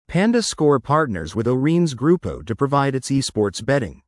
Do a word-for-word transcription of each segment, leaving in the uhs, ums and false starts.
PandaScore partners with Orens Grupo to provide its esports betting.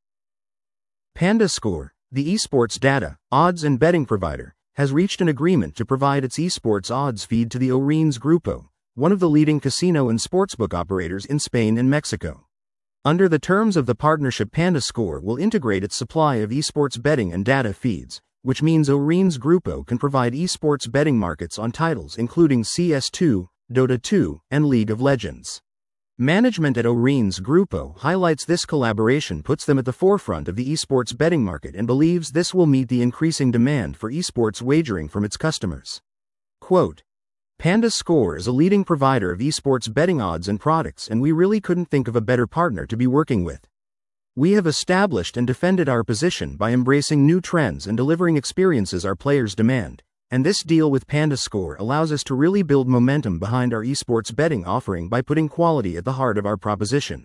PandaScore, the esports data, odds and betting provider, has reached an agreement to provide its esports odds feed to the Orens Grupo, one of the leading casino and sportsbook operators in Spain and Mexico. Under the terms of the partnership, PandaScore will integrate its supply of esports betting and data feeds, which means Orens Grupo can provide esports betting markets on titles including C S two, Dota two, and League of Legends. Management at Orens Grupo highlights this collaboration puts them at the forefront of the esports betting market and believes this will meet the increasing demand for esports wagering from its customers. Quote, PandaScore is a leading provider of esports betting odds and products, and we really couldn't think of a better partner to be working with. We have established and defended our position by embracing new trends and delivering experiences our players demand, and this deal with PandaScore allows us to really build momentum behind our esports betting offering by putting quality at the heart of our proposition.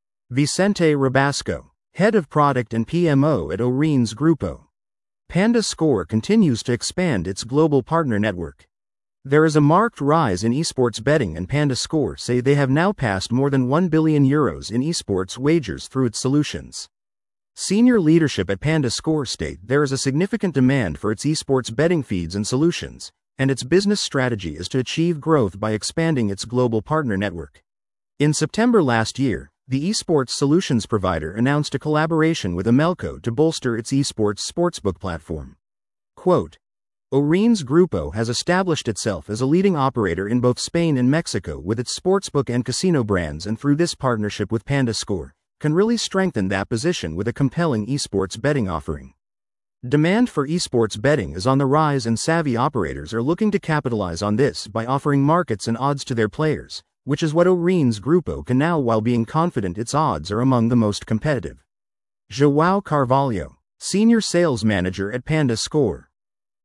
Vicente Rabasco, Head of Product and P M O at Orens Grupo. PandaScore continues to expand its global partner network. There is a marked rise in esports betting, and PandaScore say they have now passed more than one billion euros in esports wagers through its solutions. Senior leadership at PandaScore state there is a significant demand for its esports betting feeds and solutions, and its business strategy is to achieve growth by expanding its global partner network. In September last year, the esports solutions provider announced a collaboration with Amelco to bolster its esports sportsbook platform. Quote, Orens Grupo has established itself as a leading operator in both Spain and Mexico with its sportsbook and casino brands, and through this partnership with PandaScore, can really strengthen that position with a compelling esports betting offering. Demand for esports betting is on the rise, and savvy operators are looking to capitalize on this by offering markets and odds to their players, which is what Orens Grupo can now, while being confident its odds are among the most competitive. João Carvalho, Senior Sales Manager at PandaScore.